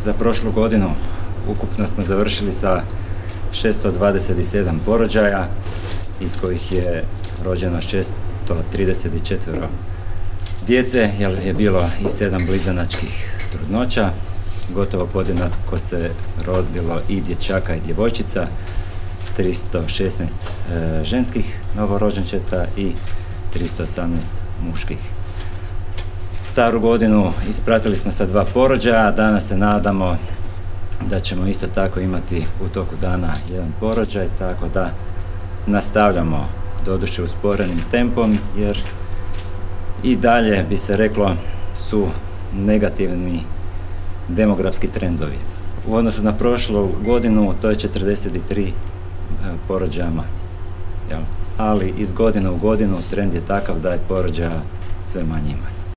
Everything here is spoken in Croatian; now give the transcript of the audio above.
Za prošlu godinu ukupno smo završili sa 627 porođaja, iz kojih je rođeno 634 djece, jer je bilo i 7 blizanačkih trudnoća. Gotovo podjednako se rodilo i dječaka i djevojčica, 316 ženskih novorođenčeta i 318 muških. Staru godinu ispratili smo sa 2 porođaja, a danas se nadamo da ćemo isto tako imati u toku dana jedan porođaj, tako da nastavljamo doduše usporenim tempom, jer i dalje bi se reklo su negativni demografski trendovi. U odnosu na prošlu godinu to je 43 porođaja manje. Ali iz godine u godinu trend je takav da je porođaja sve manje i manje.